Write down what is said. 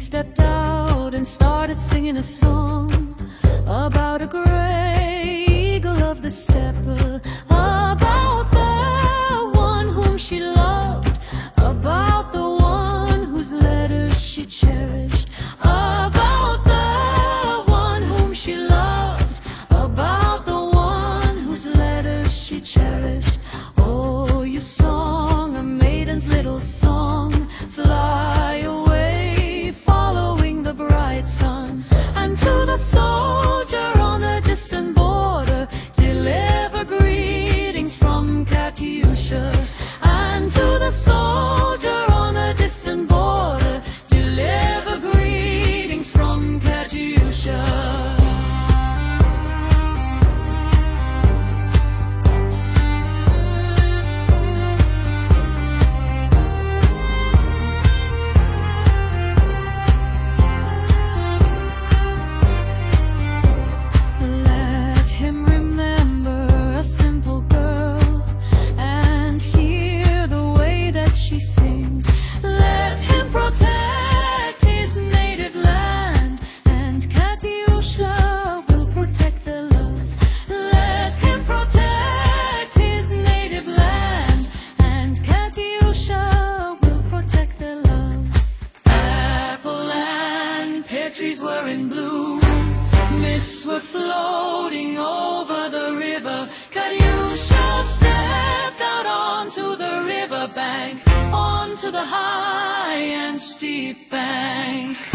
stepped out and started singing a song about a gray eagle of the steppe, about the one whom she loved, about the one whose letters she cherished, about the one whom she loved, about the one whose letters she cherished. Oh, you song a maiden's little song, fly away following the bright sun, and to the soldier on the distant border deliver greetings from Katyusha. And to the soldier on the distant border deliver greetings from Katyusha. Let him protect his native land, and Katyusha will protect their love. Let him protect his native land, and Katyusha will protect their love. Apple and pear trees were in bloom, mists were floating over the river. Katyusha stepped out onto the riverbank, onto the high and steep bank.